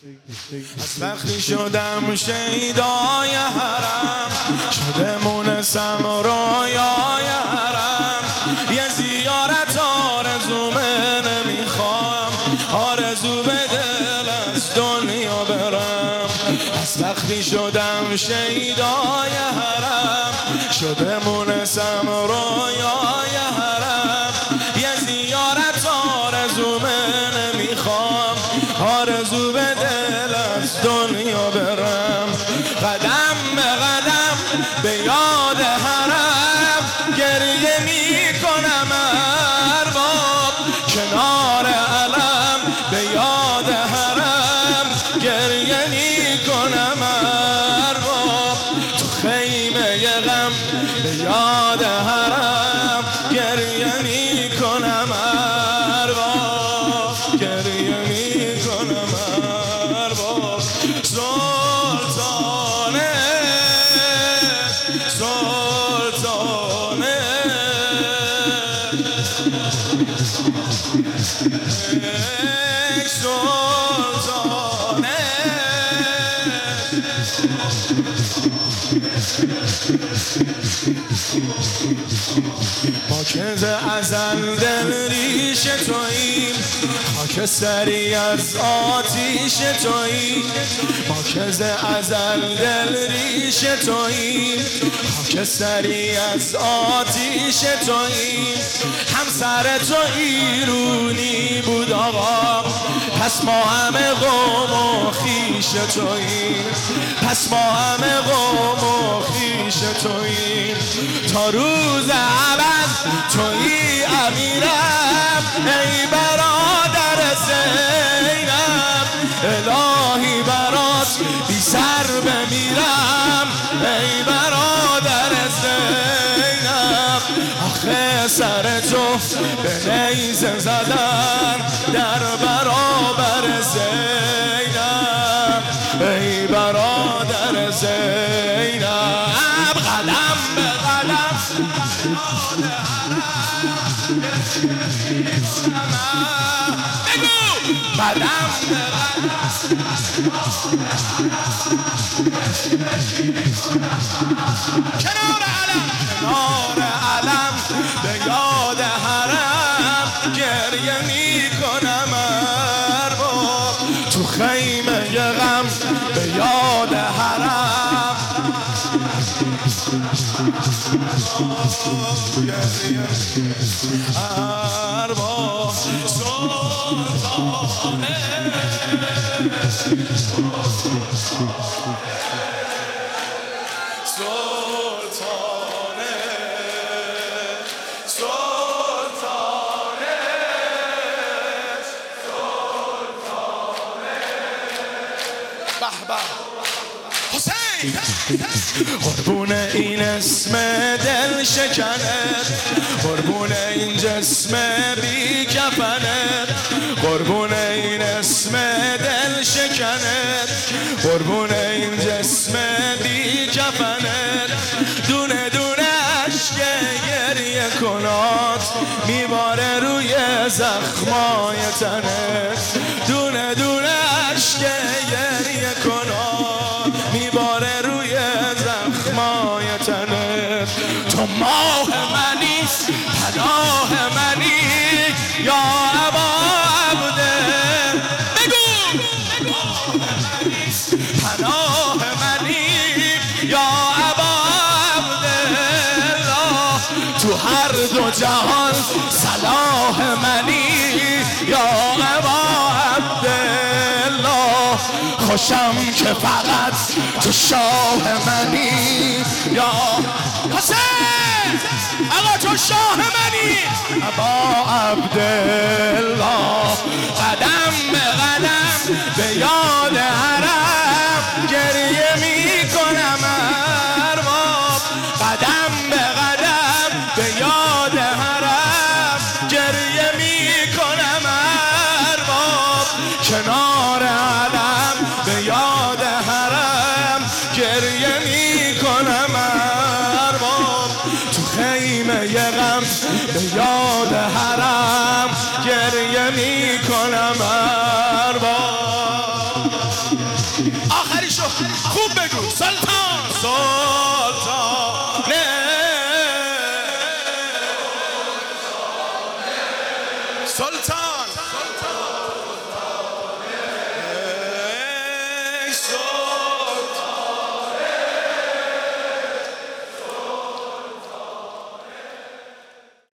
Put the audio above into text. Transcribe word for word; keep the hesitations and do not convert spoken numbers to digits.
از وقتی شدم شیدای حرم شده مونسم رویای حرم یه زیارت آرزومه نمیخوام آرزو به دل از دنیا برم از وقتی شدم شیدای حرم شده مونسم رویای حرم یه زیارت آرزومه نمیخوام آرزو به دل از دنیا برم قدم به قدم به یاد حرم گریه می کنم ارباب کنار علم به یاد حرم گریه می کنم ارباب تو خیمه غم به یاد حرم گریه می کنم ارباب گریه می کنم ارباب سلطانه سلطانه سلطانه ما که ز ازل دل ریش توییم خاک سری از آتیش توییم ما که ز ازل دل ریش توییم خاک سری از آتیش توییم همسر تو ایرونی بود آقا پس ما همه قوم و خویش توییم پس ما همه قوم و خویش توییم تا روز ابد تویی امیرم ای برادر زینب الهی برات بی سر بمیرم ای برادر زینب آخه سر تو به نیزه زدن در برابر زینب ای برادر زینب قدم به قدم بگو قدم به کنار علم کنار علم به یاد حرم گریه می کنم ارباب تو خیمه غم به یاد حرم ارباب سلطانه سلطانه سلطانه سلطانه به به حسین قربون این اسم دل شکنت قربون این جسم بی کفنت قربون این اسم دل شکنت قربون این جسم بی کفنت دونه دونه عشق گریه کنات میباره روی زخمای تنت دونه دونه عشق گریه کنات میباره روی زخمای تنت تو ماه منی پناه منی یا ابا عبده بگو پناه منی یا ابا عبدالله تو هر دو جهان صلاح منی یا ابا عبدالله خوشم که فقط تو شاه منی یا حسین آقا تو شاه منی ابا عبدالله قدم به قدم به یاد حرم گریه می کنم ارباب قدم به قدم به یاد حرم گریه می کنم ارباب کنار علم به یاد حرم گریه می کنم ارباب تو خیمه غم به یاد حرم گریه می کنم ارباب آخری شو خوب بگو سلطان